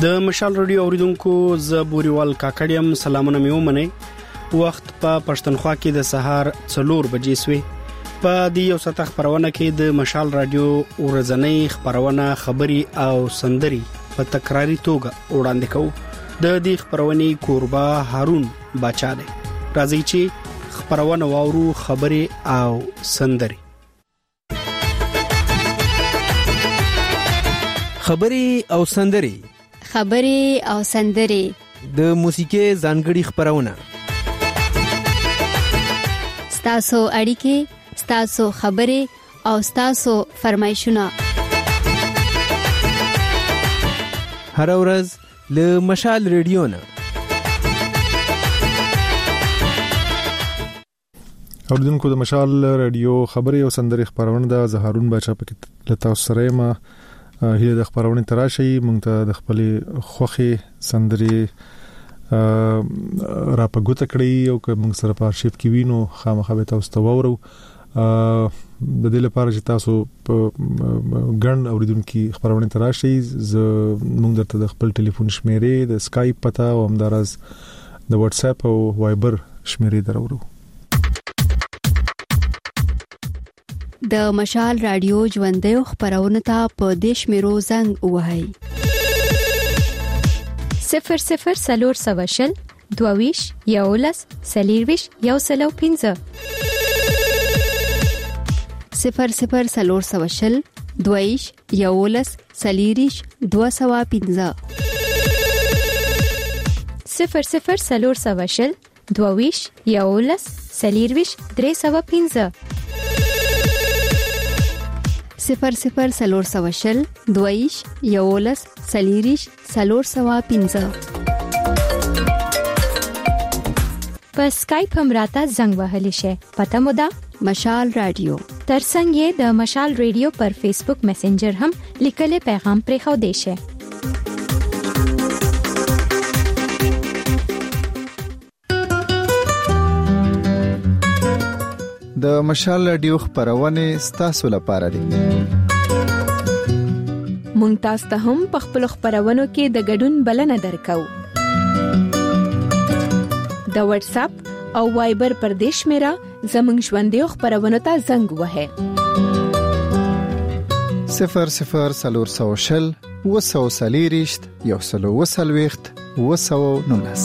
د مشال رادیو اوریدونکو ز بوريوال کاکړیم سلامونه مې ومنئ. وخت په پښتونخوا کې د سهار 4 بجې سوي. په دې یو ساعت خبرونه کې د مشال رادیو ورځنۍ خبرونه خبري او سندري په تکراری توګه وړاندې کوو. د دې خبرونې کوربه هارون بچا دی. راځي چې خبرونه واورو خبري او سندري. خبري او سندري د موسیقي ځانګړي خبرونه. ستاسو اړیکې، ستاسو خبرې او ستاسو فرمایشونه هر ورځ له مشال ریډیو نه. اوریدونکو د مشال ریډیو خبري او سندري خبرونه د زهارون بچا پکې لتا سره ما هله د خبرونه تراشي مونږ ته د خپل خوخي سندري را پګوت کړی او که موږ سره په ارشیف کې وینو خامخا به تاسو ته وورو. د دې لپاره چې تاسو په ګڼ اوریدونکو خبرونه تراشي موږ درته د خپل ټلیفون شمیرې د اسکایپ پتا او همدارس د واتس اپ او وایبر شمیرې درورو. د مشال رادیو ژوندۍ خبرونه ته په دیش میرو زنګ وهاي 00 22 یولس سلیرویش یو سلو 15 00 22 یولس سلیریش 215 00 22 یولس سلیرویش 315 00 22 یولس سلیریش 315 په اسکایپ هم راته زنګ وهلی شي. پته مو ده مشال رادیو. ترڅنګ یې د مشال رادیو پر فیسبوک میسنجر هم لیکلي پیغام پرې خو دی شي. د مشال رادیو خبرونه ستاسو لپاره دي. مونږ تاسو ته هم په خپل خبرونو کې د ګډون بلنه درکو. د واتس اپ او وایبر پر دیش میرا زمنګ ژوندۍ خبرونه ته زنګ وهه 00 وسوسلیریشت یو سلو وسلويخت وسو نونس.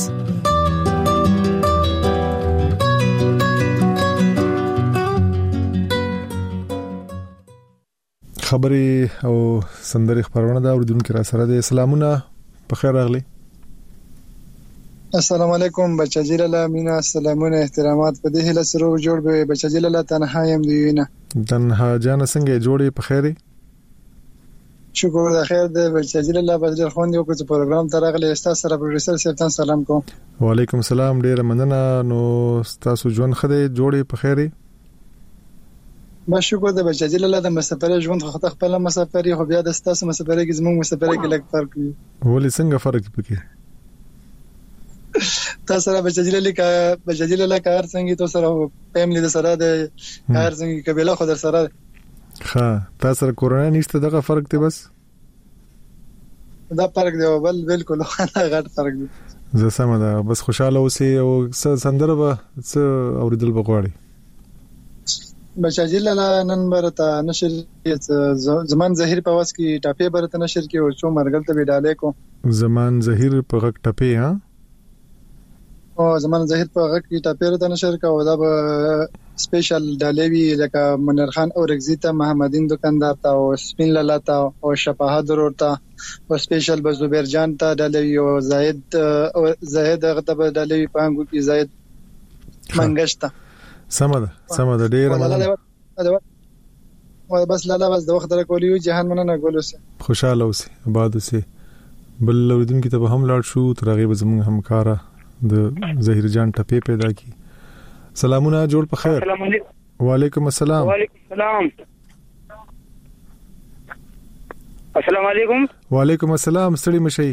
خبري او سندري خبرونه دا اوریدونکو را سره د سلامونه په خیر راغلي. السلام علیکم بچا جلاله مینا سلامونه احترامات په دې هله سره جوړ به بچا جلاله تنها يم دی نه تنها جان څنګه جوړې په خیره شکر د خیر د بچا جلاله بدر خوند یو کوم پروګرام ترغله استاد سره پروډوسر سپتان سلام کوم. وعلیکم السلام ډیر مننه. نو تاسو ژوند خده جوړې په خیره با شکر د بچا جلاله د مسافر ژوند خو خپل مسافر خو بیا د تاسو مسافر کې زموږ مسافر کې لږ فرق وي. ولې څنګه فرق پکې تاسو سره بچا جلاله کار څنګه تاسو سره فیملی د سره د کار څنګه قبيله خو در سره ها تاسو سره کورونا نشته دغه فرق دی بس دا فرق دی بل بالکل غټ فرق دی. زه سم ده بس خوشاله اوسئ او سندره به اوریدل بغواړي. بچا جلاله نن برته نشر زمان زهیر په واس کې ټاپې برته نشر کې او څو مرګل ته وډاله کو زمان زهیر په غک ټاپې ها او زمان زهیر په غک کې ټاپې برته نشر کا او دا به سپیشل ډالوي لکه منیر خان او رگزیتا محمدین دکاندار تا او سپین لالا تا او شفاهه ضرور تا او سپیشل به زبیر جان تا ډالوي او زاهد غته ډالوي پانګو کې زاهد منګشتا سمده ډیر مننه. بس لالا بس د وخت درکولیو جهان مننه ګولوسه خوشاله اوسئ آباد اوسئ. بل اوریدونکو ته به هم لاړ شو ترغه به زموږ همکارا د ظهیر جان ټپې پیدا کی. سلامونه جوړ په خیر. وعلیکم السلام. السلام علیکم. وعلیکم السلام. ستړي مشي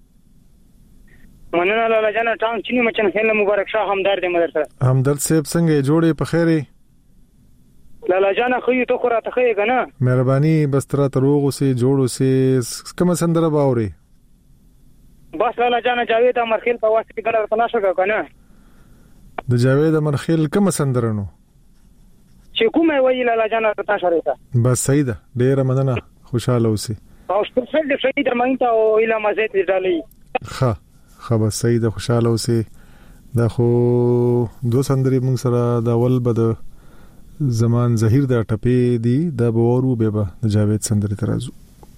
مننه لالا جان ټانګ چني مچن خیل مبارک شاه همدرد مدرسه همدرد صاحب څنګه جوړې په خیره لالا جان خو ته خو راته خې کنه مهرباني بس تر روغ اوسې جوړ اوسې کوم سندره باوري بس لالا جان جاوید امرخیل په واسطه کې ګړه تناشه کنه د جاوید امرخیل کوم سندرنو چې کومه وی لالا جان تناشه راته بس صحیح ده ډیره مننه خوشاله اوسئ او سپیشل د شهید درمنته او اله مزید ډالۍ خبر صحیح ده خوشاله اوسئ دا خو دو سندري موږ سره د اول بد زمان زهیر د ټپې دی د بورو به د جاوید سندري ترازو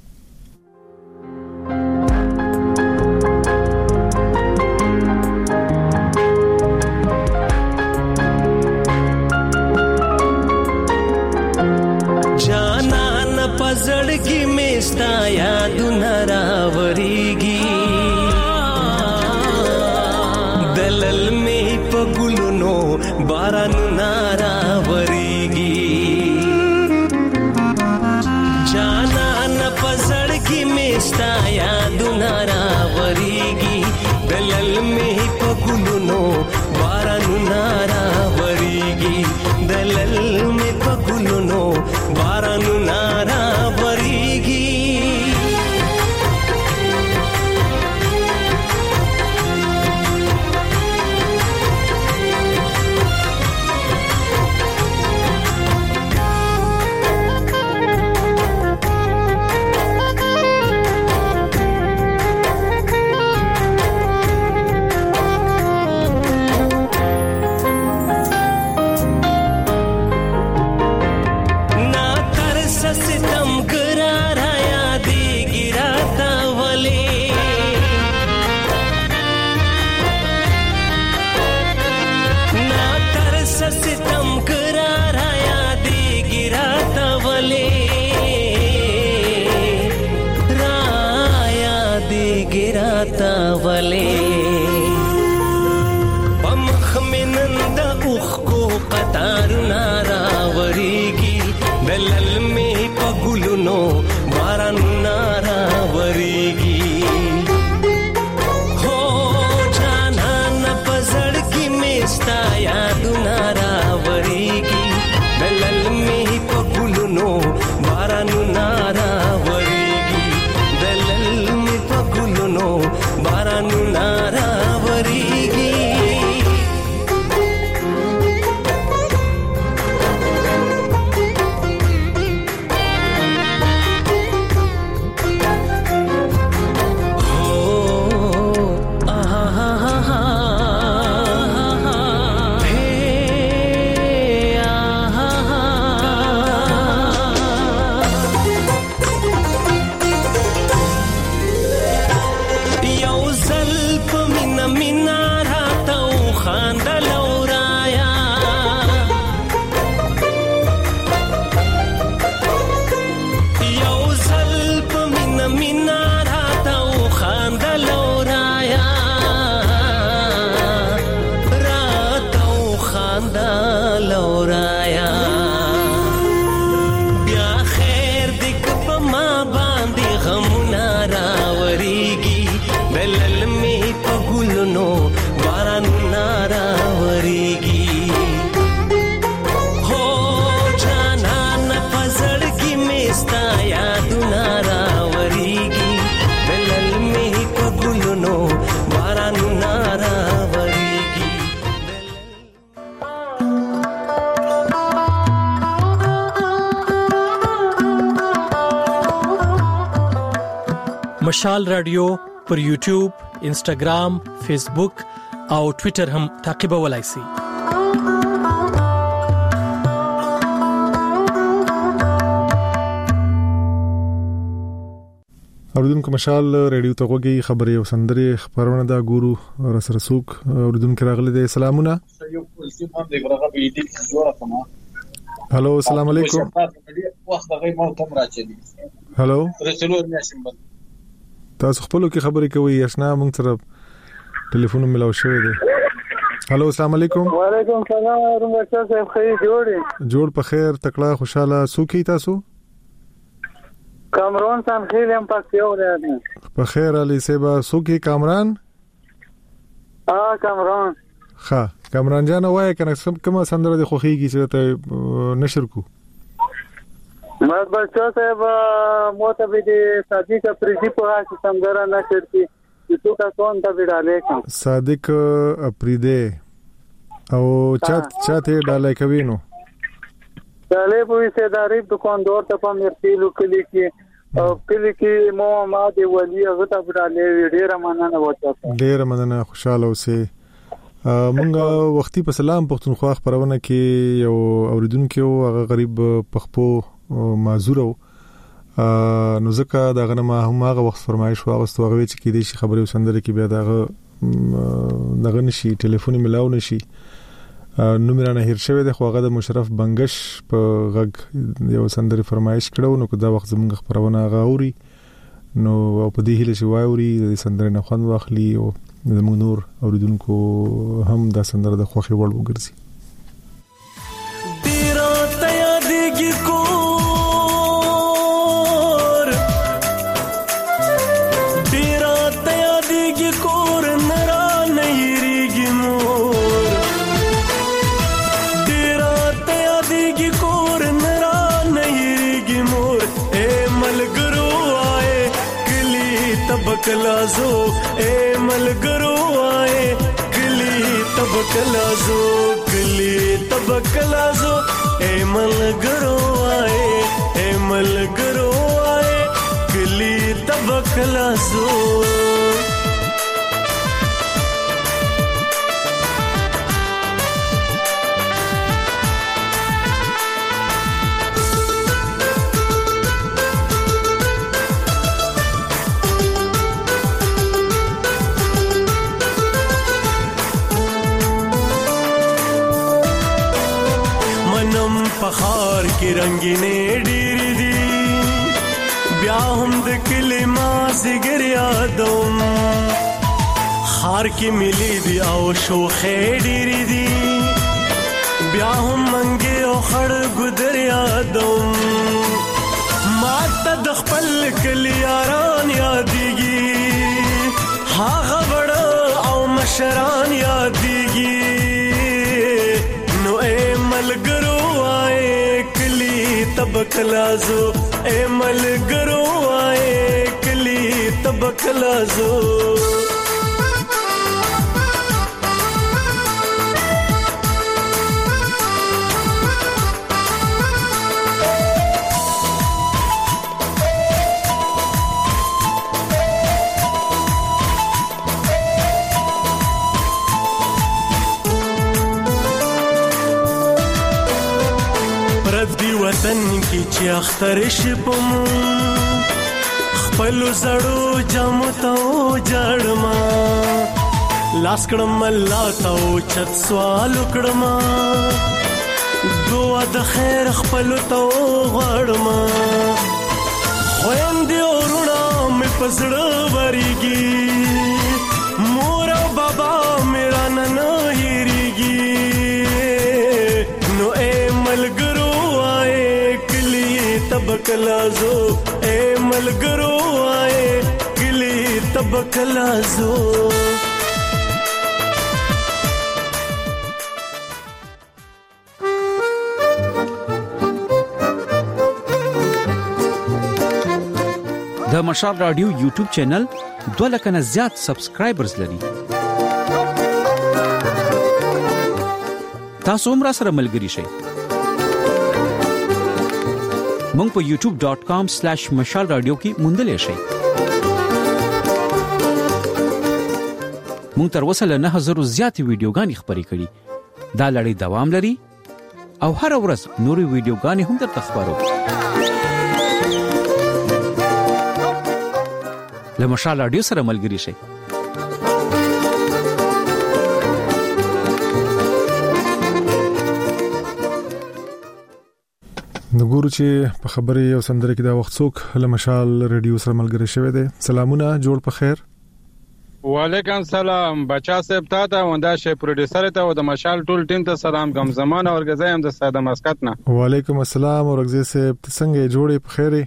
पजड़गी मेस्ता याद नरावरीगी दलल में पगुलनो बारन नारावरीगी जाना न पजड़गी मेस्ता याद नरावरीगी दलल में पगुलनो बारन नारावरीगी दलल में पगुलनो बारन नारावरीगी वले पमख में नंद उख को कतार नारावरीगी दलल में पगुलनो बारन नारावरीगी हो जाना न पजड़ की मेस्ता याद नारावरीगी दलल में पगुलनो बारन नारावरीगी दलल में पगुलनो बारन नारावरीगी مشال رادیو پر یوټیوب، انسټاګرام، فیسبوک او ټوئیټر هم تعقیبولای شئ. اوریدونکو مشال ریډیو ته غوږی خبري او سندري خبرونه دا ګورو رسرسوک اوریدونکو راغلي دي. سلامونه. هالو السلام علیکم. هالو تاسو خپلو کې خبرې کوي آشنا مونږ سره ټلیفون ملاو شوی دی. هالو السلام علیکم. وعلیکم السلام ورحمت الله صاحب خیر جوړ په خیر تکړه خوشاله سوکي تاسو کامران سان خیل هم پکې اورئ په خیر علي سیبا سوکي کامران کامران ها کامران جان وای کنه کومه سندره د خوخيږي چې ته نشر کو بس صاحب موته به دي صدیقه پریزي په هغه سندره نشر کی تو کا کون ته ډالې کوم صادق اپریده او چاته ډالې کوي نو ډالې په حصداري دکاندار ته په مرتیلو کلی کې او کلی کې مو ما دی ولی هغه ته ډالې ډېر مننه وته ډېر مننه خوشاله اوسه مونږه وختي په سلام پښتونخوا خبرونه کې یو اوریدونکو هغه غریب پخپو معذور نو ځکه دا غنمه هغه وخت فرمایش واغستو هغه چې کې دي شي خبري وسندره کې بیا دغه نشي ټلیفوني ملاو نشي نو میرانه هیر شوی د خوغه د مشرف بنگش په غږ یو سندري فرمایش کړو نو دا وخت زموږ خبرونه غاوري نو په دې هله شي وایوري د سندري نه خوند واخلي او زموږ نور اوریدونکو هم دا سندره د خوخي وړ وګرځي تیرا تیا دیږي کور تیرا تیا دیږي کور نرا نهيږي مور تیرا تیا دیږي کور نرا نهيږي مور اے ملګرو آئے کلی تبکلازو اے ملګرو آئے کلی تبکلازو کلی تبکلازو اے ملګرو آئے کلی تبکلازو پخار کی رنگینه ډېری دي بیا هم د کلمه زګر یادوم خار کی ملي دي او شوخه ډېری دي بیا هم منګي او خړ ګدر یادوم ماته د خپل کلی یاران یادېږي هغه وړ او مشران یادېږي نو اے ملګرو تبکلازو اے ملګرو آئے کلی تبکلازو وطن کی چې اختر شپم خپل زړو جامو ته جړما لاس کړم الله ته چت سوال کړم دعا د خیر خپل ته غړما خويندې ورونه مې پزړه وريږي مور او بابا میرا نن هېریږي نو اے ملګرو تبکلازو اے ملګرو آئے کلی تبکلازو د مشال رادیو یوټیوب چینل 2 لک نه زیات سبسکرایبرز لري تاسو هم را سره ملګری شئ مونږ په youtube.com/mashalradio کې موندلې شئ مونږ تر اوسه له 9000 زیات ویډیوګانې خبرې کړې دا لړۍ دوام لري او هر ورځ نوري ویډیوګانې هم درته خبرو له مشال رادیو سره ملګری شئ نګورو چې په خبرې او سندره کې دا وخت څوک له مشال رادیو سره ملګری شوی دی سلامونه جوړ په خیر وعلیکم سلام بچا صاحب ته وندا شي پروډوسر ته او د مشال ټول ټیم ته سلام کوم زمانه اورګزای هم د ساده مسقط نه وعلیکم السلام اورګزای صاحب څنګه جوړې په خیره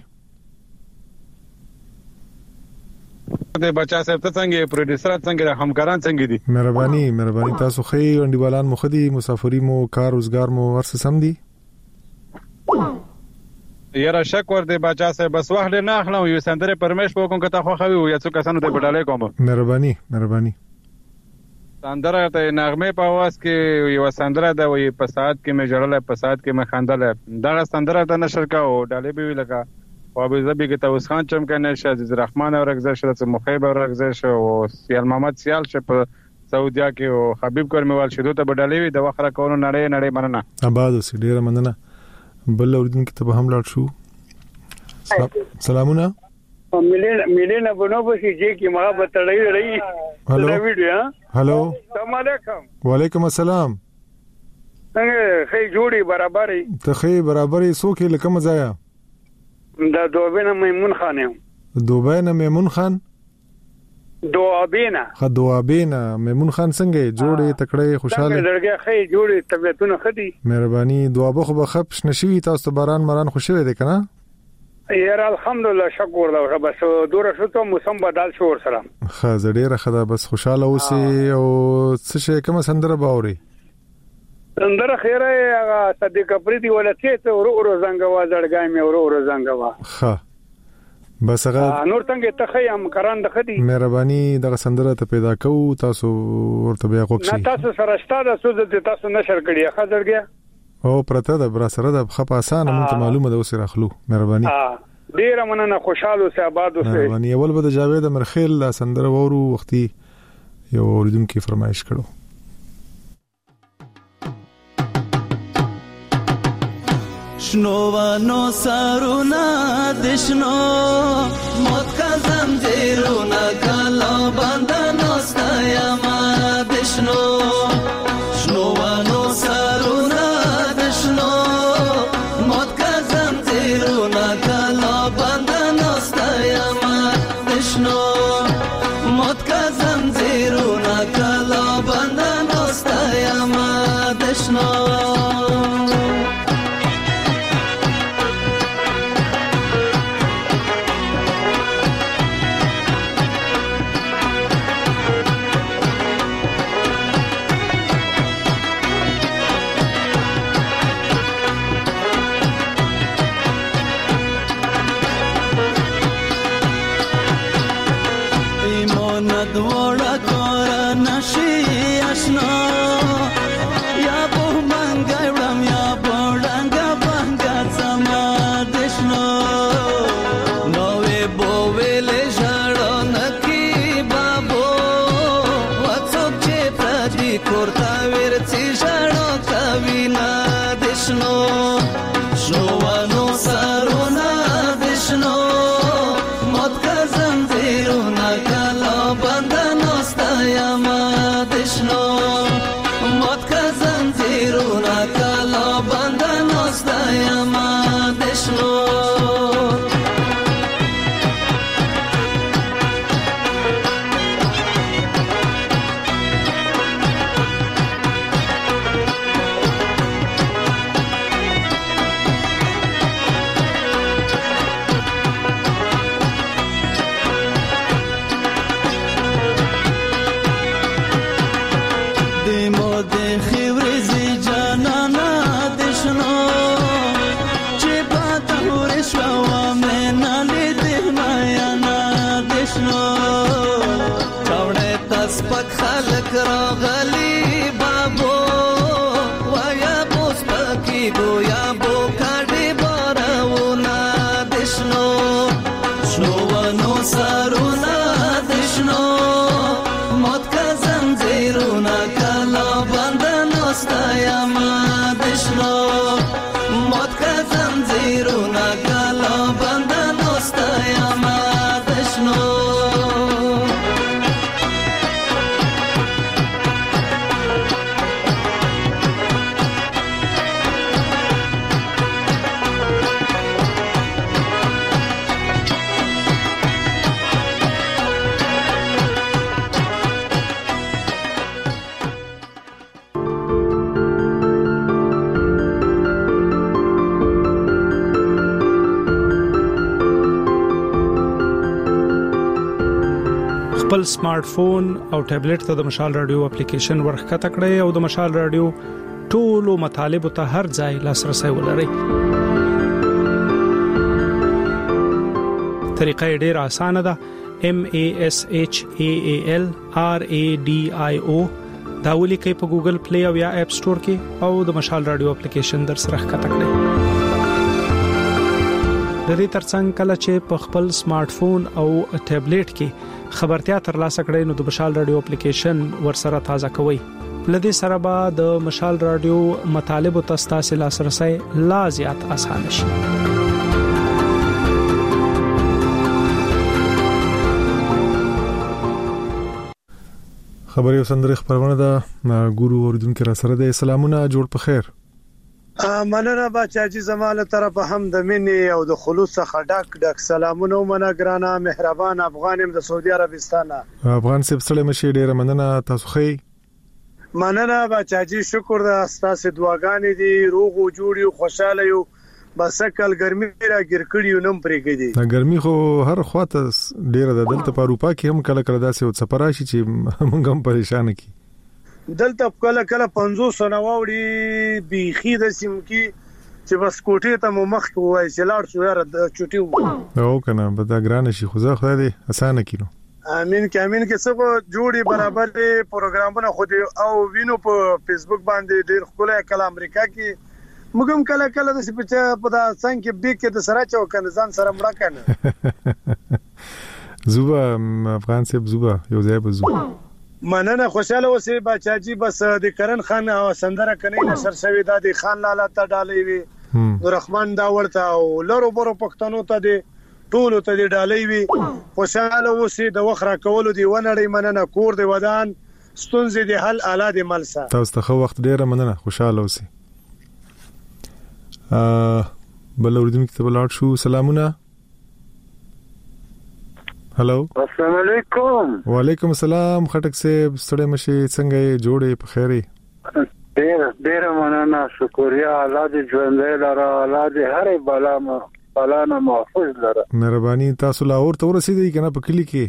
د بچا صاحب ته څنګه پروډوسر څنګه همکاران څنګه دي مهرباني تاسو خې انډیوالان مخدي مسافری مو کار روزګار مو ورس سم دي یاره شک ور دی بچا صاحب بس وخت نه اخلم یو سندره پرمیش وکم که تا خو خوي یا څو کسانو ته بداله کوم. مهرباني سندره ته نغمه په आवाज کې یو سندره ده وي په ساعت کې مې جړل په ساعت کې مې خندل دا سندره ته نشر کا او ډالې به لگا او ابو ظبي کې توس خان چمکنه شه عزیز رحمان او رغزه شه مخيب او رغزه شه او سیال محمد سیال شه په سعودیا کې او حبيب کرمیوال شیدو ته بداله وي د وخره کونو نړۍ مننه آباد اوسې ډیره مننه بل اوردن کې ته هم لاړ شو. سلامونه ملینا بنو بشي جی کی محبت لري هلو هلو السلام علیکم. وعلیکم السلام. څنګه خې جوړي برابرې ته خې برابرې سوکې لکه مزایا دا دوبینه میمون خانم دوبینه میمون خان دوابینه میمون خان څنګه جوړې تکړه خوشاله لړګه خې جوړې طبيعتونه خدي مهرباني دعا خو بخښ نشوي تاسو باران مران خوشاله دي کنه یاره الحمدلله شکر دا بس دوره شو ته موسم بدل شو سره خا ډیره خدا بس خوشاله اوسې او څه شي کوم سندره باوري سندره خیره هغه صدیق پریدي ولته ته ورو زنګوا زړګای مې ورو زنګوا ها بس هغه نور څنګه ته خیم کران د خدي مهرباني دغه سندره ته پیدا کو تاسو ورته بیا کوښښ نه تاسو سره ستاسو سوزه تاسو نشر کړی خزرګیا او پرته د برا سره د خپ اسانه مونږ معلومه ده اوسه راخلو مهرباني ډیر مننه خوشاله اوسه آباد اوسه مهرباني اول به د جاوید مرخیل لا سندره وورو وختي یو اوریدونکو فرمایش کړو. شنوانو سارونا دشنو موت کا زنجیرونا کالا باندانو ستایما دشنو شنوانو سارونا دشنو موت کا زنجیرونا کالا باندانو ستایما دشنو موت کا زنجیرونا کالا باندانو ستایما دشنو دوڑا کورا نشی اشنا یا بو منگایوڑم یا بوڑنگا بانگا سما دشنو نوے بوویلے جاڑو نکی بابو وڅوک چې پردي کورتا ورڅي جاړو کوینا دشنو شوانو سارونه دشنو مت کا زنجیرونه کلا بندانو ستایما دشنو مت کا زنجیرونه کلا بندانو ستایما دشنو خلق راغلی بابو ویا بوس پکی گویا بو کاډي بارونه دشنو شنوانو سارونه دشنو مت کا زنجیرونه کلا بندانو ستایما دشنو مت کا زنجیرونه کلا بندانو ستایما دشنو خپل سمارټ فون او ټابلیټ ته د مشال رادیو اپلیکیشن ورخکته کړئ او د مشال رادیو ټولو مطالب ته هر ځای لاسرسي ولرئ. طریقه ډیر اسانه ده MASHAALRADIO دا ولیکئ په ګوګل پلی او یا اپ سٹور کې او د مشال رادیو اپلیکیشن در سره ښکته کړئ. د دې ترڅنګ کله چې په خپل سمارټ فون او ټابلیټ کې خبرتیا ترلاسه کړئ نو د مشال رادیو اپلیکیشن ورسره تازه کوئ. لدې سره به د مشال رادیو مطالب او تاسو لاسرسي لا زیات اسانه شي. خبري وسندره خبرونه ده ګورو اوریدونکو را سره د سلامونه جوړ په خیر. مننه بچاجي زماله طرف هم د منی او د خلوص څخه ډک سلامونه منه ګرانه مهربان افغانم د سعودي عربستان افغان سب سره مشي ډیره مننه تاسو خې مننه بچاجي شکر د تاسو دعاګانې دي روغ او جوړ یو خوشاله یو بس کل ګرمي را ګر کړیو نم پرېګدي ګرمي خو هر خواته ډیره د دلته په اروپا کې هم کله کله داسې او سفر راشي چې موږ هم پریشان کی دلته کله 500 نواوړي بيخي د سیم کې چې بس کوټه ته مخ کوی چې لاړ شو یاره د چټي او کنه به دا ګران شي خو زه خدای دې اسانه کینو امين کې څه جوړي برابر پروګرامونه خو دې او وینو په فیسبوک باندې ډیر خپل کله امریکا کې موږ هم کله د سپچا په دا څنګه بیک کې د سره چا کنه ځان سره مړه کنه زوبا افغان سیب زوبا یو ځای به زوبا مننه خوشاله اوسې بچاجي بس د کرن خان او سندره کني نشر شوی د خان لاله ته ډالې وي رحمان دا ورته او لورو برو پښتنو ته دی ټول ته دی ډالې وي خوشاله اوسې د وخره کولو دی ونړې مننه کور دی ودان ستونزې دی حل اعلی دی ملسا تاسو ته وخت ډیره مننه خوشاله اوسې بل اوریدونکو ته بلاد شو سلامونه هلو السلام علیکم وعلیکم السلام خټک صاحب ستړي مشي څنګه جوړې په خیري ډیر مننه شکریا الله دې ژوندې لاره الله دې هر بلا نه محفوظ لاره مهرباني تاسو لاهور ته ورسېدئ کنه په کلی کې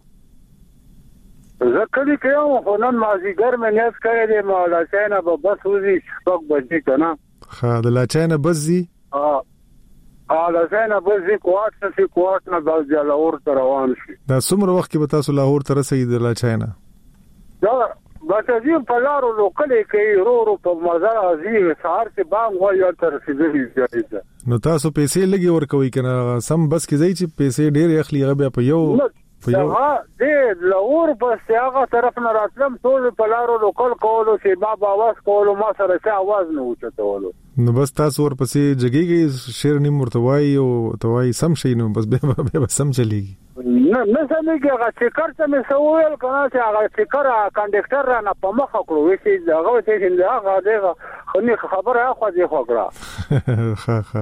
زه کلی کې یو نن مازیګر مې نیاز کړی دی مولا چینه به بس وځي شپږ بجې کنه خا د لا چینه بس زی لا چینه بس زی کوټ نه د لاهور ته روان شي دا څومره وخت کې به تاسو لاهور ته رسېږئ د لا چینه دا بچی په لارو لوکلې کې رو په مزار عظیم سهار کې بام وایي تر رسیدلی ځای نو تاسو پیسې لګي ورکوي کنه سم بس کې ځای چې پیسې ډېر اخلي هغه په یو دې لاهور بس هغه طرف نه راتلم ټول په لارو لوکل کولو چې بابا आवाज کولو ما سره څه आवाज نه وچتولو نو بس تاسو ورپسې جګیږي شیر نیم ورتوي او توای سم شي نو بس به سم چلیږي نه سمېږي هغه چې کارته مې سوال کنه چې هغه چې کار کنډکټر را نه په مخ کړو چې هغه چې هغه دغه خبره خو دې خو کړه ها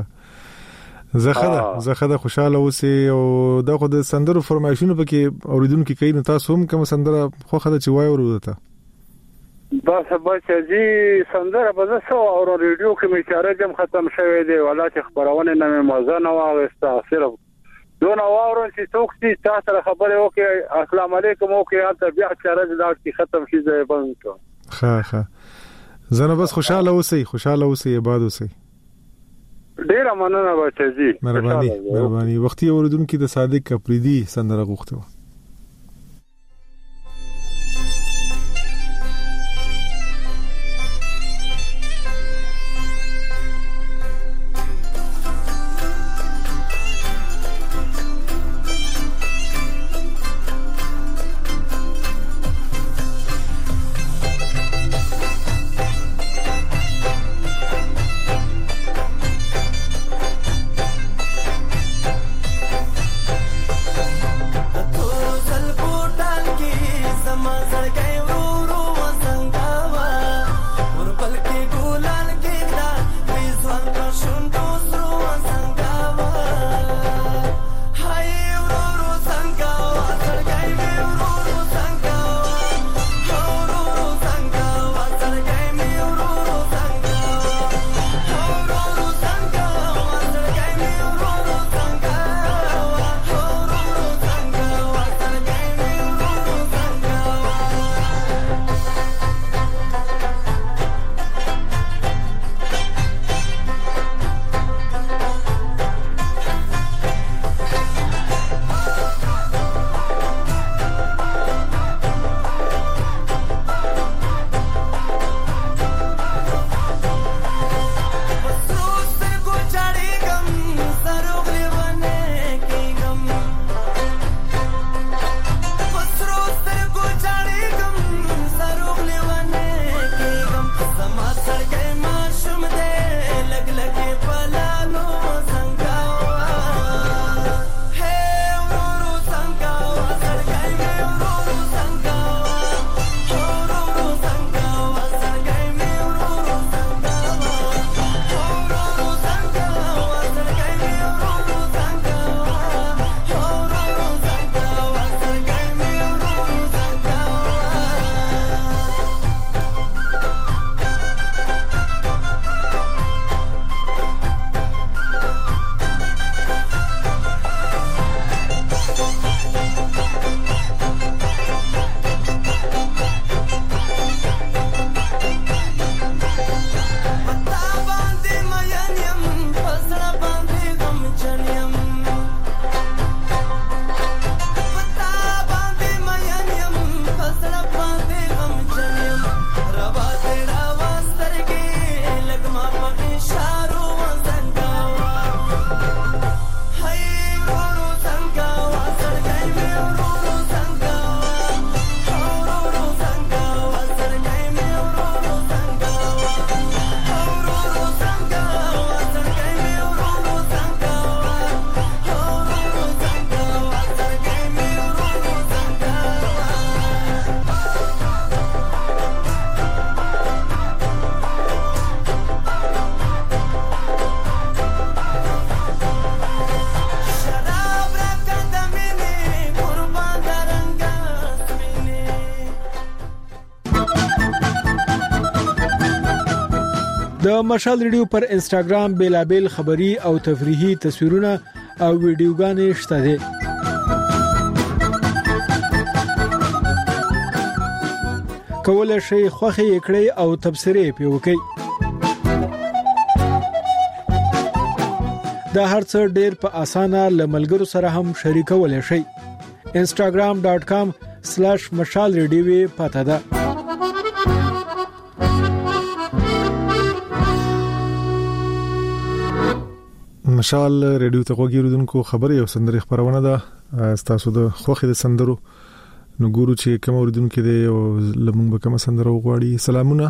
زه خوشاله اوسې او دا خو د سندرو فرمایشونو پکې اوریدونکو کوي نو تاسو هم کوم سندره خو خدای چې وای ورته بس بچی سندره به زه او ریډیو کې مې چارجم ختم شوی دی ولا چې خبرونه نه مزه نه واغسته صرف دون اورون چې څوک چې تاسو خبره وکي السلام علیکم وکي ته بیا چارج دا چې ختم شي ځای بند کو ها زنه بس خوشاله اوسې آباد اوسې ډیر مننه بچی مهرباني وختي اوریدونکو د صادق اپریدي سندره غوښته تو د مشال ریډیو پر انستګرام بیلابل خبری او تفریحي تصویرونه او ویډیوګانې شته دي. کولای شئ خوښي کړئ او تبصرې پې وکړئ. دا هرڅه ډېر په اسانه لملګرو سره هم شریکولای شئ. instagram.com/mashalradio پته ده. مشال ریډیو ته وګورئ خبري او سندري خبرونه ده. تاسو د خوخي د سندرو نو ګورو چې کوم اوریدونکو دی او لمونږ به کوم سندره وغواړي. سلامونه.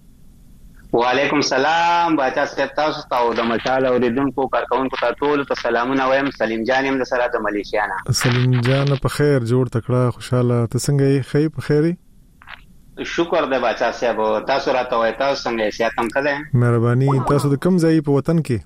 وعلیکم السلام. باچا صاحب تاسو ته د مشال اوریدونکو کارکونکو ته ټول ته سلامونه وایم. سلیم جان هم د سره د ملیشیا نه. سلیم جان په خیر جوړ تکړه خوشاله ته څنګه یې؟ خیر په خیري شکر دی باچا صاحب. تاسو راته وای تاسو څنګه یې؟ سیاست هم کده؟ مهرباني. تاسو د کوم ځای په وطن کې؟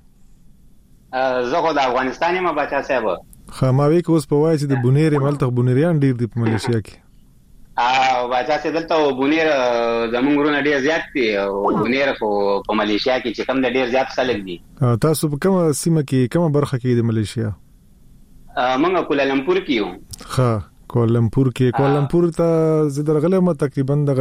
زه خو د افغانستان یم باچا صاحب. خاماوي کې اوس په وای چې د بونیر ملتخ بونیریان ډیر دی په ملیشیا کې. باچا صاحب دلته بونیر زمونږ ورونه ډیر زیات دي او بونیر خو په ملیشیا کې چې کم د ډیر زیات خلک دي. تاسو په کومه سیمه کې کومه برخه کې د ملیشیا؟ موږ کولالمپور کې یو. ها کولالمپور کې. کولالمپور ته زه درغله ما تقریبا د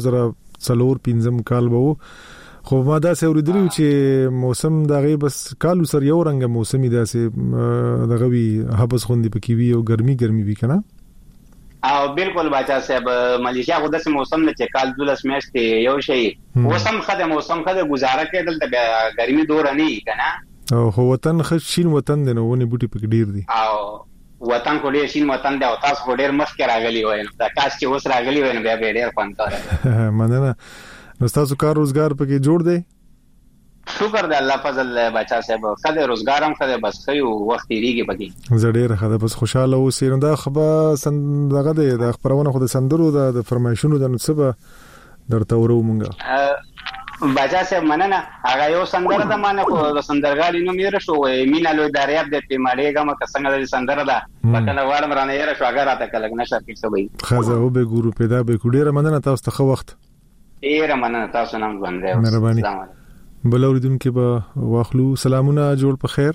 2004-05 کال وو. خو ما دا سه اوریدلو چې موسم دغه بس کالو سر یو رنګ موسمي داسې دغه وی حبس خوندې پکې وی او ګرمي وی کنه. او بالکل باچا صاحب ملیشیا خو داسې موسم نه چې کال 12 میاشتې یو شي موسم خده گزاره کېدل د ګرمي دور نه کنه. او هو وطن خشین وطن دی نو ونی بوټي پکې ډیر دي. او وطن کو ډیر شین وطن دی او تاسو کو ډیر مخکې راغلی وای نو دا کاش چې اوس راغلی وای نو بیا ډیر خوندور. مننه. نو تاسو کار روزګار پکې جوړ دی؟ شکر دی الله فضل بچا صاحب. خدای روزګار هم خدای بس خيو وخت ریږي پکې. زړه خدای بس خوشاله اوسې. نو دا خبر دغه د خبرونه خو د سندرو د فرمایشونو د نسبه درته ورو مونږه. بچا صاحب مننه. هغه یو سندره ده مانه خو د سندرغاړي نوم یې راشو مینا لوی دریاب د پیماړېګه مکه څنګه د سندره ده پکله واړم رانه یې راشو هغه راته کلک نشه کې سوي. خزه او به ګورو پیدا به کوډیره مننه. تاسو ته خو وخت ډیر مننه. تاسو نام باندې مهرباني. بل اوریدونکو به واخلو. سلامونه جوړ په خیر.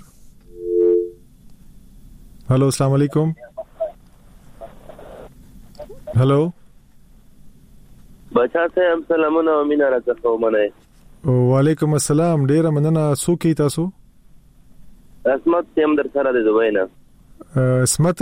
هالو السلام علیکم. هالو بچا صاحب سلامونه او مینا راځه ومنه. وعلیکم السلام. ډیر مننه. څوک یې تاسو؟ اسمت هم در سره د دوی نه. اسمت؟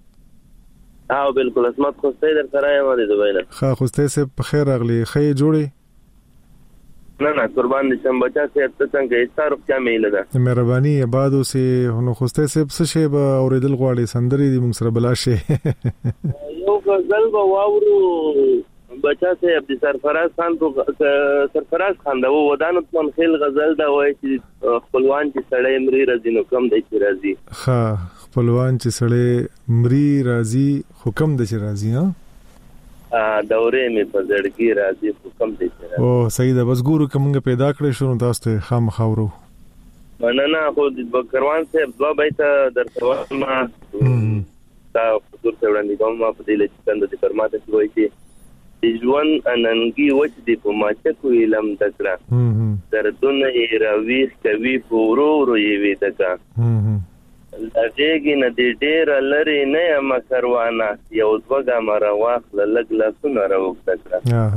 بالکل اسمت خوسته در سره یم د دوی نه. ښه خوسته سه په خیر راغلی. خې جوړي؟ نه قربان دي شم بچا صاحب ته څنګه ایستارو کیا میله ده. مهرباني آبادو سه نو خوسته سه څه شی به اوریدل غواړي سندري دي موږ سره بلا شي. یو غزل به واورو بچا صاحب د سرفراز خان دا ودانو من خیل غزل دا وای چې خپلوان چې سړی مري راځي نو کم دی چې راځي. ها خپلوان چې سړی مري راځي حکم دی چې راځي. ها دورې می په زړګي راځي حکم دی چې راځي. او صحیح ده. بس ګورو کومه پیدا کړې شو نو تاسو ته خامخاورو. مننه. خو د بکروان صاحب دوا بیت درته ما دا حضور ته وړاندې کوم په دې لچ څنګه د فرماته شوی چې ژوند اننګي وچ دی په ماچه کو علم دکړه دردونه راويخ کوي پورو ورو یې وې دکا لږیږي نه دې ډېر لري نه یم کاروانه یو دوګه مره واخل لګ لاسونه راوکړه.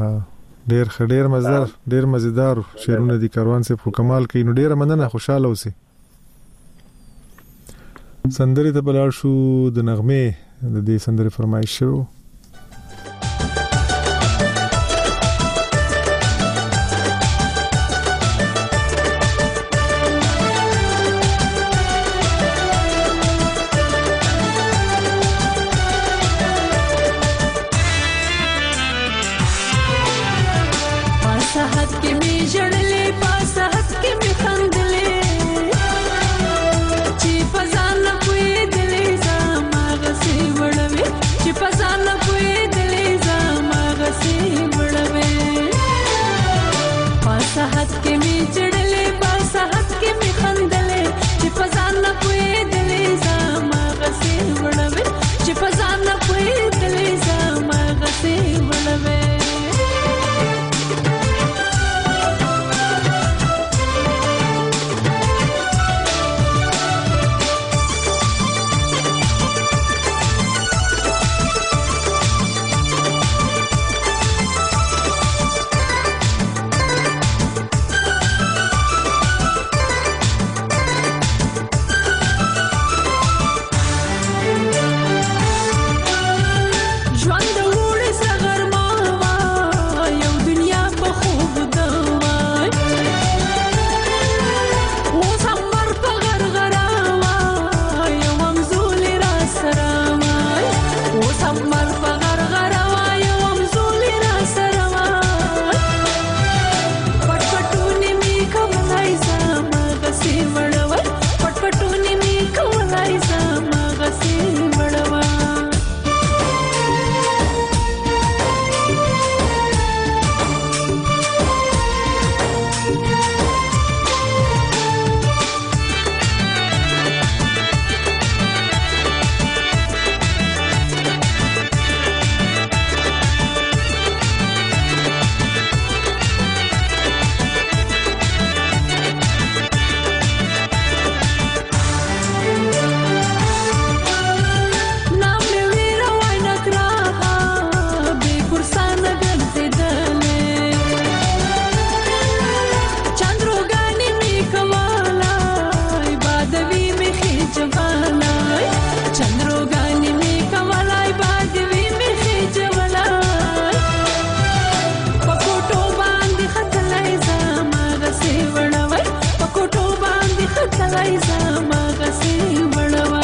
ډېر مزیدار شعرونه دي کاروان سے په کمال کې. نو ډېر مننه. خوشاله اوسئ. سندري ته بلار شو د نغمه د دې سندري فرمایش شو. چې فزان ولای زما غسی وړوا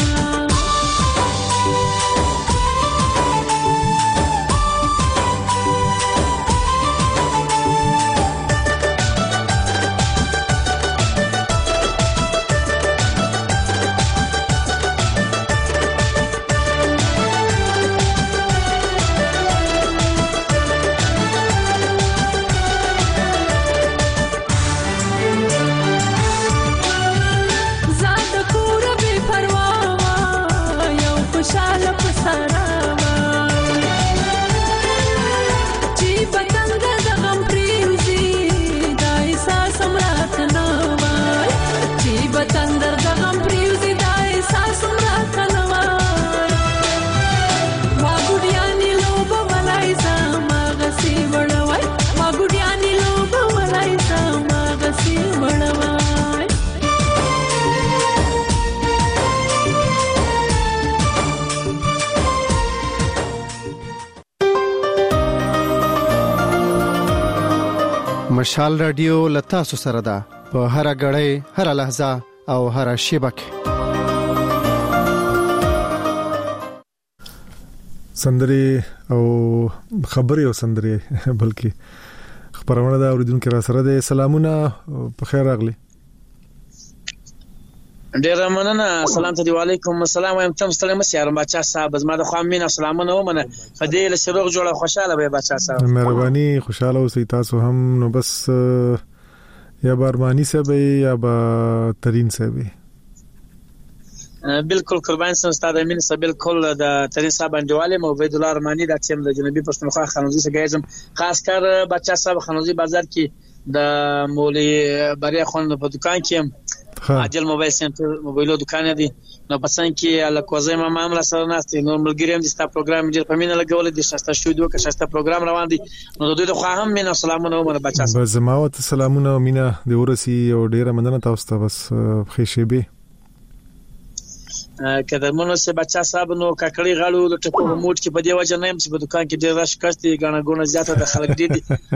مشال رادیو لتا سو سره ده په هر غړې هر لحظه او هر شیبه کې سندري او خبري او سندري بلکې خبرونه دا اوریدونکو را سره ده سلامونه په خیر راغلي ډیر مننه سلام ته دی وعلیکم السلام وایم تم ستړي مې یارم بچا صاحب زما د خو امین سلامونه ومنه فدیل شروع جوړه خوشاله به بچا صاحب مهرباني خوشاله اوسئ تاسو هم نو بس یا بارمانی صاحب یا با ترین صاحب بالکل قربان سم استاد امین صاحب بالکل د ترین صاحب انډیواله مو عبد الله رحمانی د تیم د جنوبي پښتونخوا خانوزي څخه ګایزم خاص کر بچا صاحب خانوزي بازار کې د مولوی بریا خون په دکان کې عاجل موبایل سنټر موبایلو دکان دی نو پسند کې الکوزه ما معاملې سره ناستې نو ملګریم د ستا پروګرام ډیر په مینه لګول دي شاسته شوډیو کې شاسته پروګرام روان دي نو دوی د خو هم مینه سلامونه ومنه بچا بس زماوت سلامونه مینه د ورسی او ډیره مننه تاسو ته بس خېشبي کله مونږ سه بچا صاحب نو کاکړی غاړو د ټکو موټ کې په دی وجه نه چې په دکان کې ډیر راش کړتي غاڼه ګونه زیاته د خلک دي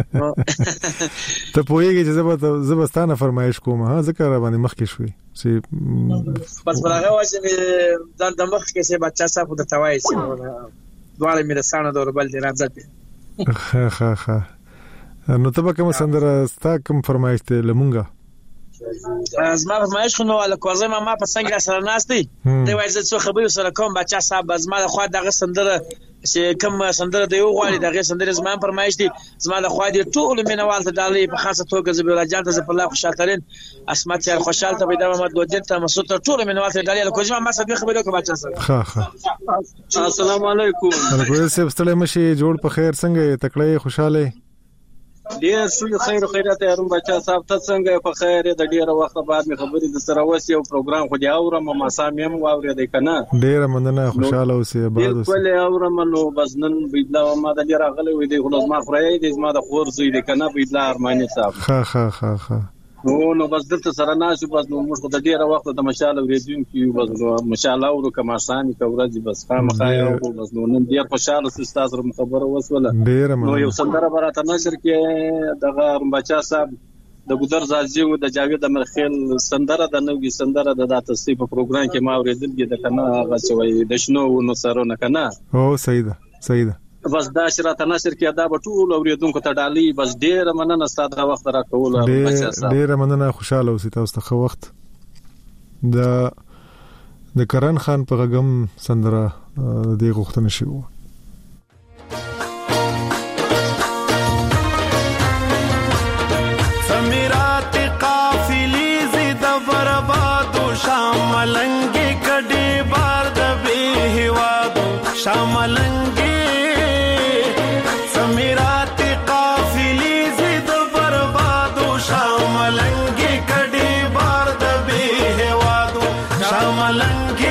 ته پوهیږي چې زبستانه فرمایش کوم ها ذکر باندې مخ کې شوي چې بس برغه واشه ځان د مخ کې سه بچا صاحب د توای چې دواله مې رسانه د اوربل دی راځي ها نو ته به کوم سندره ستا کوم فرمایش ته لمونګه از ما فرمایش خو نو الکوزه ما په څنګه سره ناشتي دی وایي څه خبرو سره کوم بچا صاحب از ما خو دغه سندره چې کوم سندره دی غواړي دغه سندره زما فرمایش دي زما د خو دي ټول مینوال ته دالې په خاصه توګه زبیل جان ته په الله خوشالترین اسمت یار خوشاله ته پیدا محمد ودین ته مسعود ته ټول مینوال ته دالې الکوزه ما سبي خبرو کوم بچا صاحب السلام علیکم الکوزه صاحب ستړي مشي جوړ په خیر څنګه تکړه خوشاله ډیر سوي خیر خیرات یارم بچا صاحب ته څنګه په خیر د ډیره وخت بعد می خبرې د سره وسی او پروګرام خو دی اورم ما سامیم واورې دی کنه ډیره مننه خوشاله اوسې آباد اوسې بالکل اورم نو بزنن بيدلا ما د ډیره غلې وې دی خلاص ما خورای دی ما د خور زوی دی کنه بيدلا ارمانی صاحب ها نو بس دلته سره ناشو بس نو موږ د ډیره وخت د مشاله ورېدون کې بس مشاله ورو کما سامي کورځي بس خامخایا او بس نو نن ډیر خوشاله استاد سره خبره وسوله نو یو سندره براته نشر کې دغه بچا صاحب د ګودر زازي او د جاوید امرخیل سندره د نوې سندره د تاسو په پروګرام کې ما ورېدل کې د کنه غچوي د شنو نو سره نه کنه او صحیح ده بس دا شراته نشر کې دا به ټول اوریدونکو ته ډالي بس ډیر مننه ستاسو وخت راکول بچا صاحب ډیر مننه خوشاله اوسئ تاسو ته وخت د کرن خان په غږم سندره د غوښتنه شو سمیرات قافلی زید برباد شاملنګ کډي بار د به هوادو شاملنګ سمیرات قافلی زید بربادو شاملنگی کڑی بار دبی هوادو شاملنگی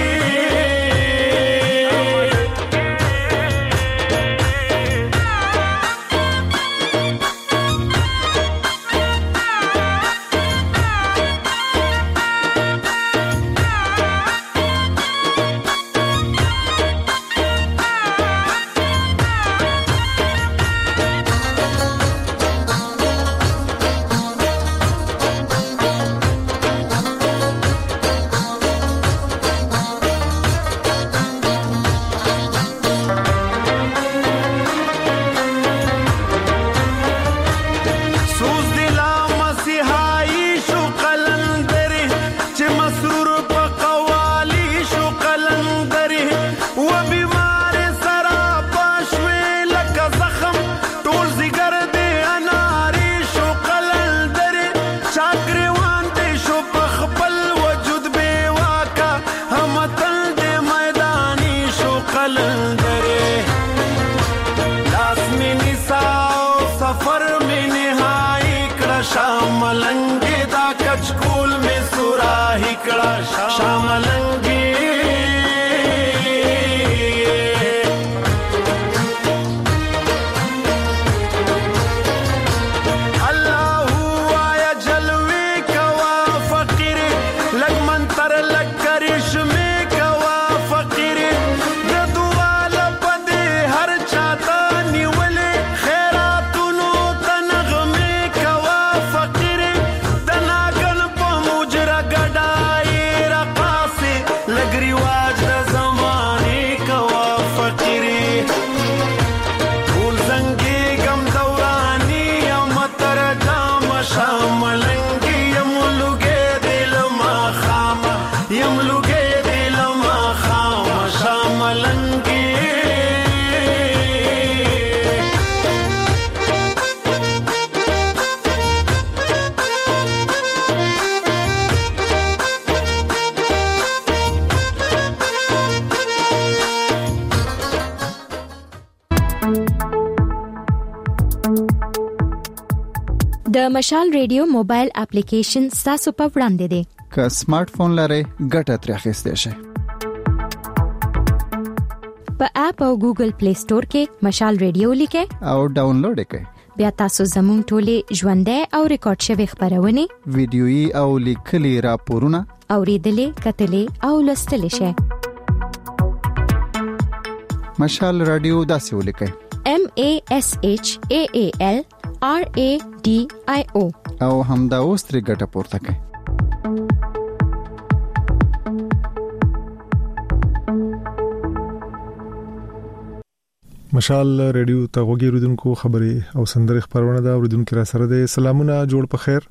شاملنګي د مشال ریډیو موبایل اپلیکیشن تاسو په وړاندې دی. که سمارټ فون لرئ ګټه ترې اخیستئ شئ. په اپ او ګوګل پلی سٹور کې مشال ریډیو لیکئ او ډاونلوډ کړئ. بیا تاسو زموږ ټولې ژوندۍ او ریکارډ شوی خبرونه، ویډیويي او لیکلي راپورونه اوریدلې، کتلې او لوستلې شئ. مشال رادیو داسې ولیکئ: MASHAALRADIO او همدا اوس ترې ګټه پورته کړئ. مشال ریډیو ته غوږی ردونکو خبري او سندري خبرونه دا ردونکو را سره ده. سلامونه، جوړ په خیر.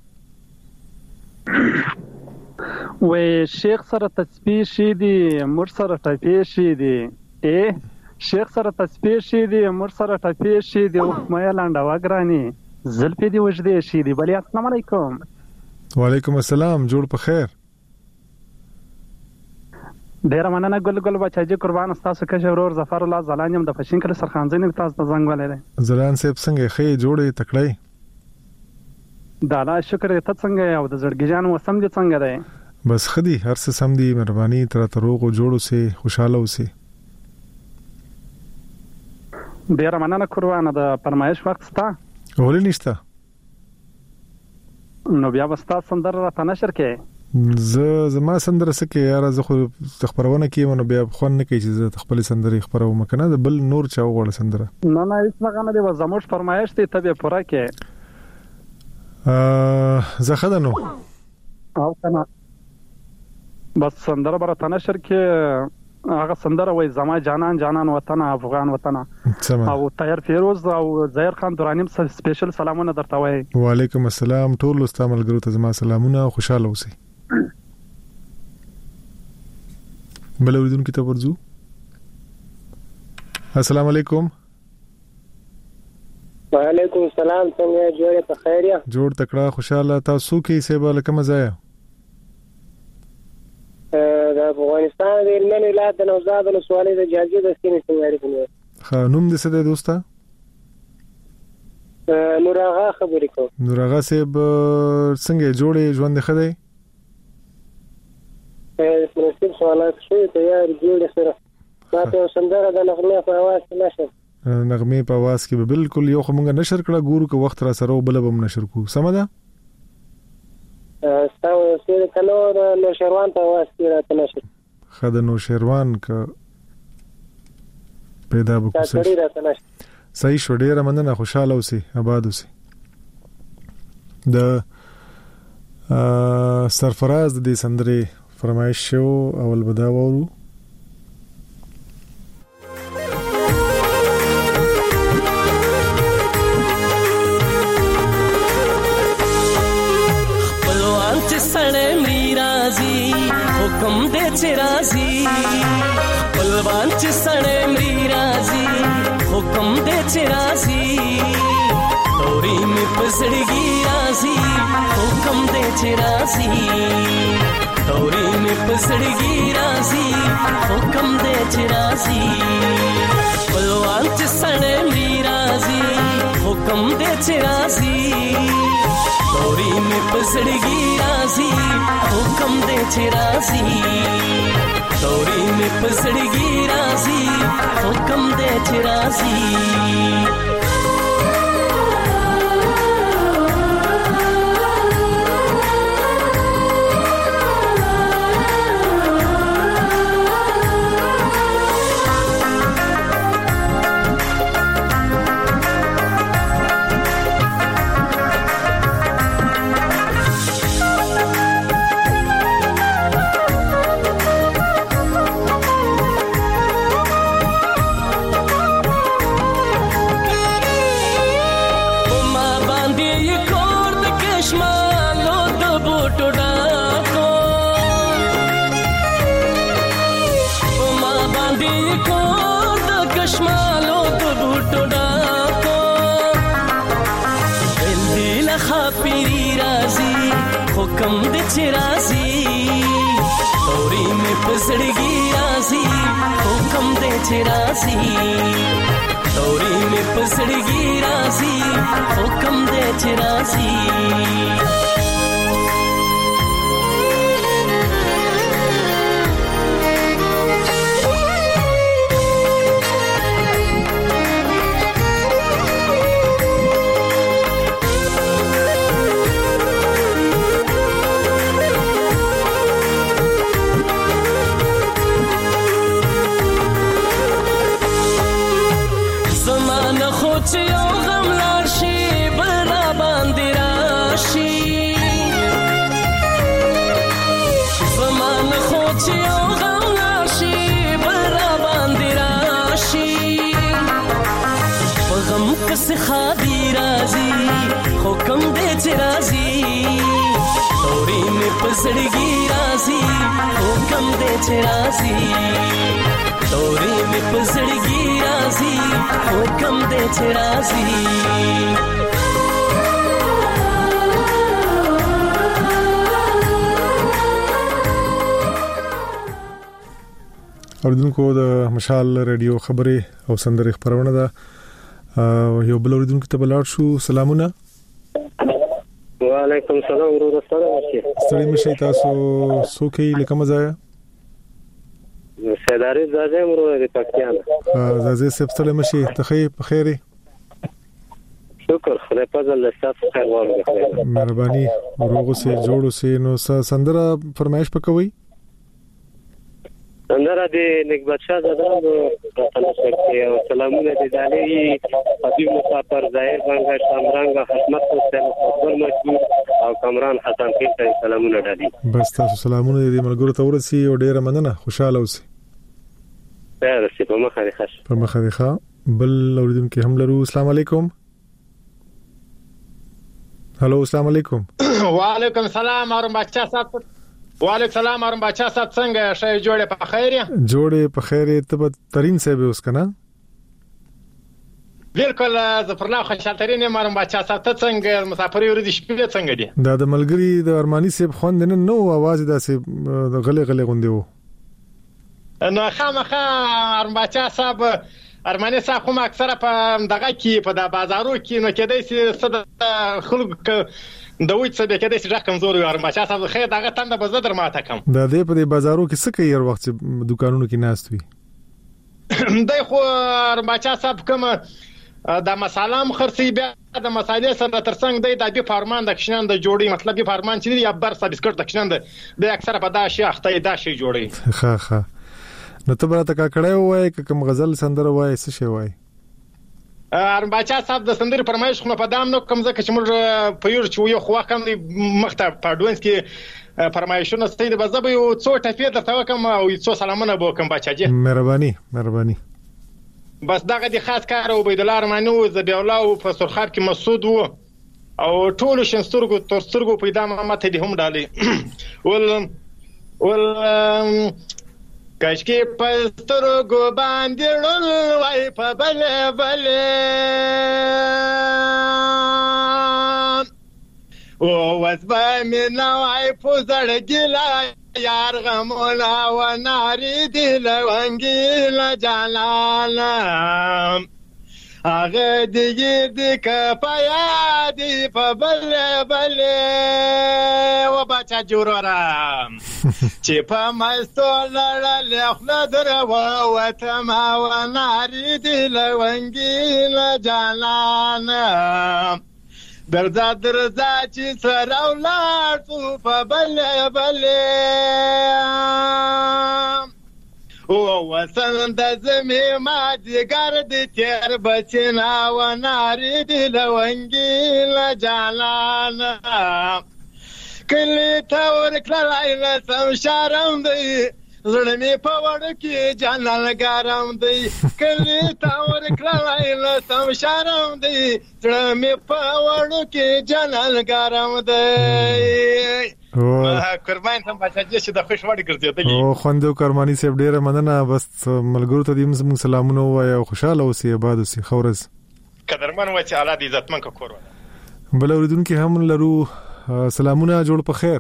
وې شیخ سره تسبیح شي دي، مر سره ټپې شي دي. شیخ سره تسبیح شي دي، مر سره ټپې شي دي. او مې لاندې واګراني زلفې دی وجدې شي دي. بلی السلام علیکم. وعلیکم السلام، جوړ په خیر. ډیر مننه ګل بچاجي، قربان تاسو کې ورور ظفر الله زلانیم د پښین کله سرخانځنی تاسو ته زنګ ولې. زلان صاحب څنګه خې جوړې تکړه؟ دا لا شکر ته څنګه او د زړګي جان وسم دي څنګه ده؟ بس خدي هر څه سم دي، مهرباني تر تروغ جوړو سي خوشاله اوسئ. ډیر مننه قربان. د فرمایش وخت ستا ولې نشته؟ نو بیا وستا سندر را تنشر کې زما سندره سکه یاره زه خو خبرونه کیم نو بیا خو نه کوي چې زه خپل سندري خبرو مکنه د بل نور چا وغوړ سندره. نه هیڅ نه دی، زموږ فرمایش ته به پوره کې زه خدانو او کنه بس سندره بر تنشر کې هغه سندره وای زما جانان وطن افغان وطن او طاهر فیروز او ظاهر خان درانیم سپیشل سلامونه درته وای. وعلیکم السلام، ټول استعمال ګرو ته زما سلامونه، خوشاله اوسئ. بل اوریدونکو ته ورځو. السلام علیکم. وعلیکم السلام، څنګه جوړ په خیر یا؟ جوړ تکړه خوشاله. تاسو کې سیبه لکه مزایا د افغانستان د هلمند ولایت د نوزاد ولسوالۍ د جاجي د سیمې څنګه لري؟ نوم دې څه دی دوستا؟ نور آغا خبرې کوم. نور آغا صاحب څنګه جوړې ژوند خدای؟ مناسب سوالات شوي ته یار جوړې سره ماته سندره د نغمې په आवाज کې نشر نغمې په आवाज کې به بالکل یو خو مونږ نشر کړه ګورو که وخت را سره بل به نشر کو. سم ده؟ ستاسو سره کلو نو شروان په आवाज کې راته نشر خد نو شروان کا پیدا وکړي صحیح شو. ډیره مننه، خوشاله اوسئ، آباد اوسئ. د سرفراز د دې سندرې فرمایش شو اول بدا وورو. خپلوان چې سړی مری راځي حکم دې چې راځي، خپلوان چې سړی مری راځي حکم دې چې راځي، توري مې پسړګي راځي حکم دې چې راځي، توري مې پسړګي راځي حکم دې چې راځي، خپلوان چې سړی مری راځي حکم دې چې راځي، توري مې پسړګي رازي حکم دې چې رازي توري مې پسړګي رازي حکم دې چې رازي حکم دې چې رازي توري مې پسړګي رازي حکم دې چې رازي توري مې پسړګي رازي حکم دې چې رازي خادي رازي حکم دې چې رازي توري مې پسړګي رازي حکم دې چې رازي توري مې پسړګي رازي حکم دې چې رازي اوریدونکو د مشال رادیو خبري او سندري خبرونه ده یو بل اوریدونکو ته بلار شو سلامونه وعلیکم السلام ورور ستړي مشي تاسو سوکي لکه مزایا سیداری زازه مرو د پاکستان زازه سپستړي مشي ته په خیره شکر خدای په ځل تاسو خیر وړاندې مهرباني روغو سي جوړو سي نو سندره فرمایش پکوي سندره د نګبت شاه زدان او سلامونه دي دالي حبيب مسافر ظاهر بنگا شامرنګ حکمت حسین خپل مجبور او کامران حسن خان ته سلامونه دالي بس تاسو سلامونه دي ملګرو ته ورسي او ډیره مننه خوشاله اوسئ تاسو په مخه ښه په مخه ښه بل اوریدونکو هم لرو السلام علیکم هالو السلام علیکم وعلیکم السلام اورم بچا صاحب وعلیکم السلام اورم بچا صاحب څنګه شې جوړه په خیر جوړه په خیر ته ترين صاحب اوس کنه بالکل ظفر الله خوشالترین اورم بچا صاحب ته څنګه مسافر ورې شپې څنګه دي دا د ملګری د ارمانی صاحب خوند نه نو आवाज داسې غلې غلې غوندې وو نو خامخا ارم بچا صاحب ارمانی صاحب کوم اکثره په دغه کې په د بازارو کې نو کېدای شي صد خلک د وښ څه کېدای شي ځکه کمزور یو ارم بچا صاحب خیر دغه تند به زدر ماته کم دا دې په بازارو کې څه کوي هر وخت دکانونو کې ناست وي دای خو ارم بچا صاحب کوم د مصالحه خرڅي بیا د مصالحې سره ترڅنګ د بي فارمان د کښنان د جوړي مطلب بي فارمان چې یا برسه بسکټ د کښنان د اکثره په دا شي اخته دا شي جوړي ها نو ته براته کا کړه وای کوم غزل سندره وای څه شي وای ارم بچا صاحب د سندري فرمایش خو په دام نو کوم ځکه چې موږ په یو چې یو خو کم مخته پاډوینس کې فرمایشونه ستې د بزبه یو څو ټپې درته وکم او څو سلامونه به کوم بچاجي مهرباني بس دغه د خاص کار او عبد الله رحمانو زبی الله او په سرخاب کې مسعود وو او ټول شنسترګو ترسترګو پیدا مامته دي هم ډالي ول کاشکي پسترګو باندې ړل وای په بل او وسبه مې نوای پوزړ ګلا یار غمولا و ناری دل ونګیل جلال هغه دې کپایا دی په بل و بچا جوړرا چې په مستو لړل خپل درو وته ما و ناری دی لونګي لا جانان درځه چې سره ولار تو په بل او وسند زمي ما دګر دې تیر بچنا و ناری دی لونګي لا جانان کلی تور کلای نسم شارم دی زړه می په وړ کې جانان ګارم دی کلی تور کلای نسم شارم دی زړه می په وړ کې جانان ګارم دی قربان ته بچی چې د خوش وړي ګرځېدلی او خوندو قرباني صاحب ډیره مننه بس ملګرو ته دې موږ سلامونه وایو خوشاله اوسئ آباد اوسئ خورز قدرمن و چې اعلی عزتمن کا کور بل اوریدونکو هم لرو سلامونه جوړ په خیر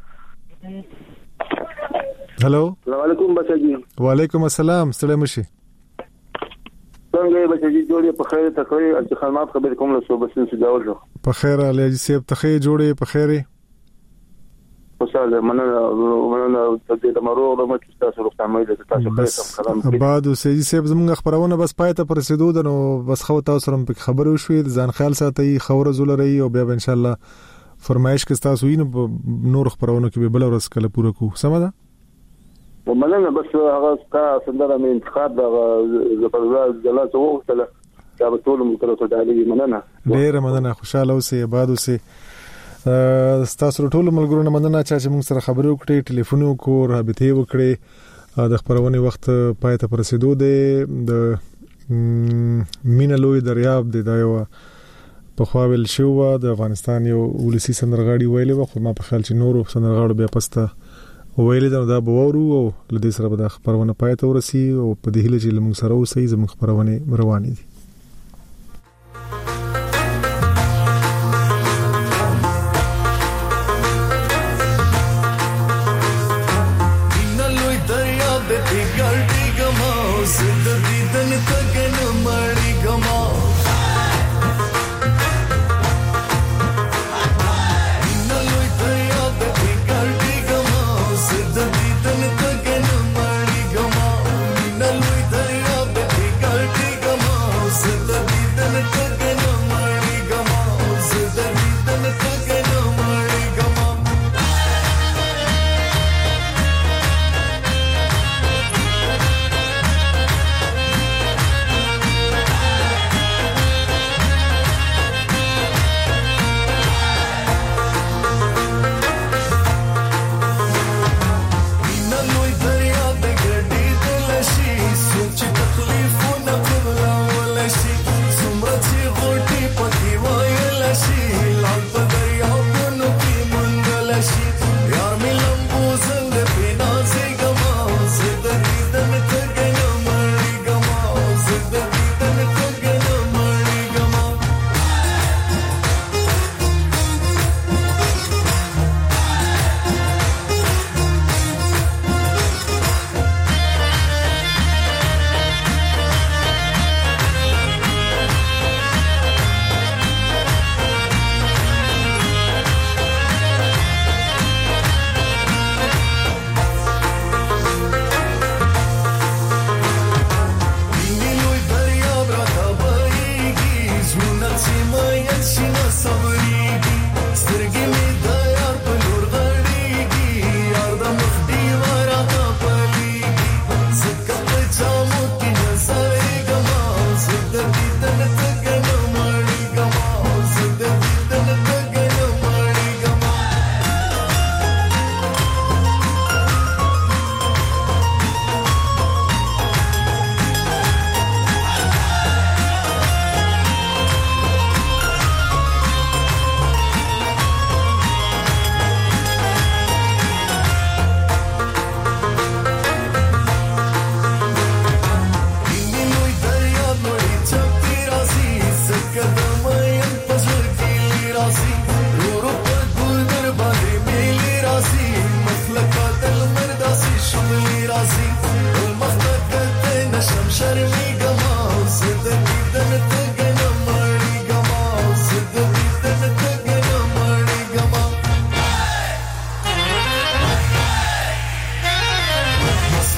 هلو السلام علیکم بچی وعلیکم السلام ستړي مشي څنګه بچی جوړې په خیر ته کوي چې خدمات خبر کوم له صوبې څخه جوړ شو په خیر علي صاحب ته جوړې په خیره خوشاله مننه ته دې مرو له مچ تاسو روغتیا مې تاسو خبرم بعد سيدي صاحب زموږ خبرونه بس پای ته پرسیدو نو بس خو تاسو سره په خبرو شوې ځان خیال ساتي خبره زولري او بیا ان شاء الله فرمایش کې تاسو یې نور خبرونه کې به بل ورځ کله پوره کو سم ده ومننه بس هغه سندره مې انتخاب د جلسه وغوښتله دا به ټول مکرته دالي مننه ډېر مننه خوشاله اوسئ آباد اوسئ تاسو ټول ملګرو مننه چې موږ سره خبرې وکړې ټلیفون وکړو رابطه وکړې د خبرونه وخت پای ته رسیدو د مینا لوی دریاب د یو په خواویل شو د افغانستان یو ولسی سندرغاړي ویلې و خو ما په خیال چې نورو سندرغاړو بیا پسته ویلې دا بوورو او لدې سره به د خبرونه پای ته ورسي او په دې هله چې موږ سره اوسې زموږ خبرونه روانې دي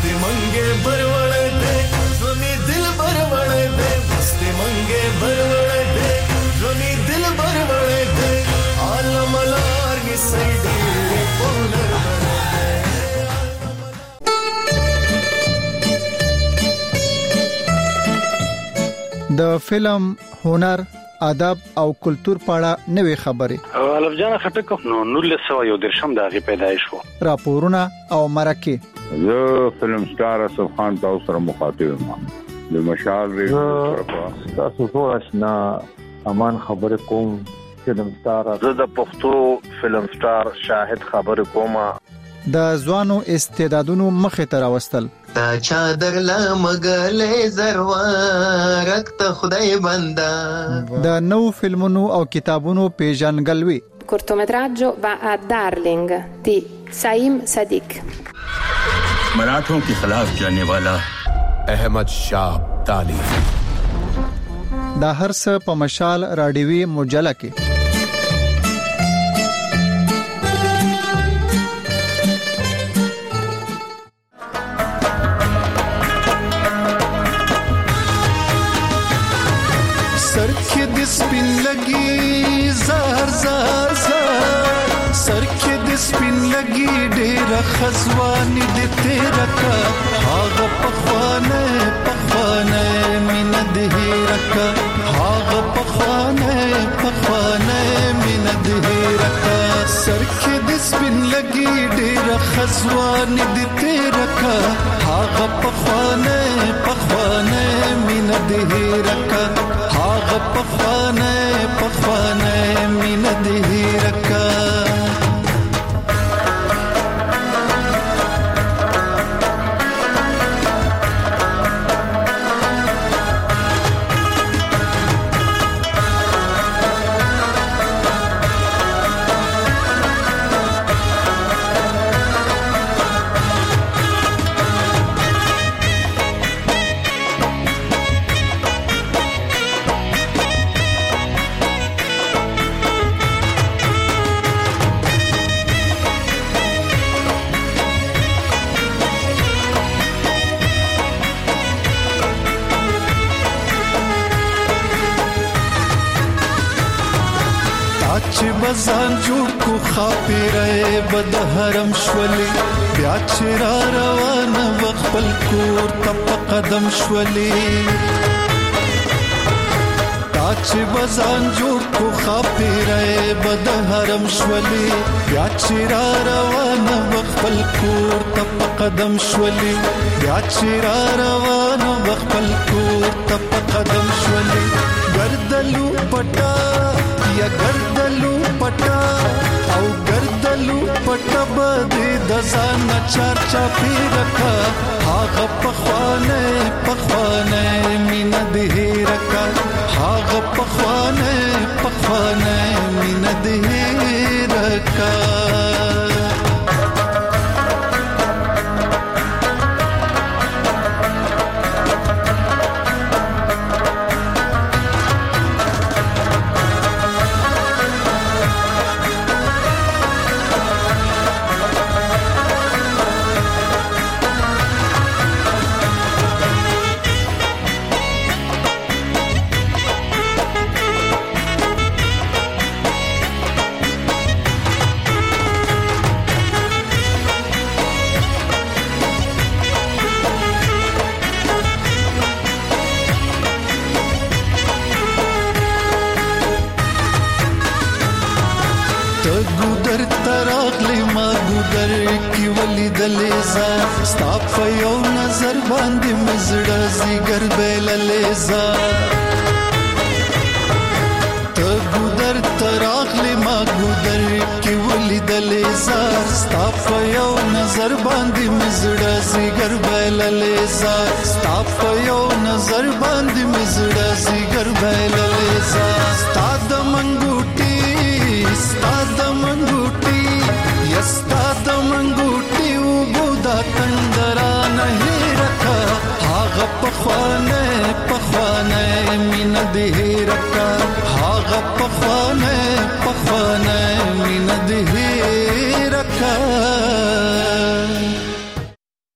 मस्ती मंगे बरवड़े दे जोनी दिल बरवड़े दे मस्ती मंगे बरवड़े दे जोनी दिल बरवड़े दे आलम लार की सैडी पोलर د فلم هنر ادب او کلچر پاړه نوې خبرې الف جان خټک نو 1913 د هغه پیدایش وو راپورونه او مرکه زه فلم سٹار اسف خان تاسو سره مخاطب یم د مشال ریډیو تاسو ټول آشنا امان خبره کوم فلم سٹار زه د پښتو فلم سٹار شاهد خبره کوم د ځوانو استعدادونو مخه تر واستل تا چادر لا مغلې زروارک ته خدای بندا د نو فلمونو او کتابونو پیژنګلوي cortometraggio va a Darling di Saim Sadiq मराठों के खिलाफ जाने वाला अहमद शाह अब्दाली دا هر څه په مشال راډیوي مجله کې स्पिन लगी जार जार जार सर के दे स्पिन लगी डेरा खजवानी दे तेरा का हाग पखवाने पखवाने मिन दहेरा का हाग पखवाने पखवाने मिन दहेरा का सर के दे स्पिन लगी डेरा खजवानी दे तेरा का हाग पखवाने पखवाने मिन दहेरा का हाग पखवाने पखवाने मिन दहेरा का बजान जोड़ को खापे रहे बदहरम शवली प्याचरा रवाना वक्फल कोर तप कदम शवली ताच बजान जोड़ को खापे रहे बदहरम शवली प्याचरा रवाना वक्फल कोर तप कदम शवली प्याचरा रवाना वक्फल कोर तप कदम शवली गर्दलू पटा या गर्दलू पटा औ गर्दलू पटा बदे दजाना चार चापी रखा हाग पखवाने पखवाने मिन दहेरा का हाग पखवाने पखवाने मिन दहेरा का دلیزا ستا په یو نظر باندې مزړه زیګر بیل لیزا ته ګودر تراغلی ما ګودر کی ولی دلیزا ستا په یو نظر باندې مزړه زیګر بیل لیزا ستا په یو نظر باندې مزړه زیګر بیل لیزا ستا د منګوټي ستا د منګوټي یستا د منګوټي تندرا نہیں رکھا ہاغ پخوانے پخوانے من دہی رکھا ہاغ پخوانے پخوانے من دہی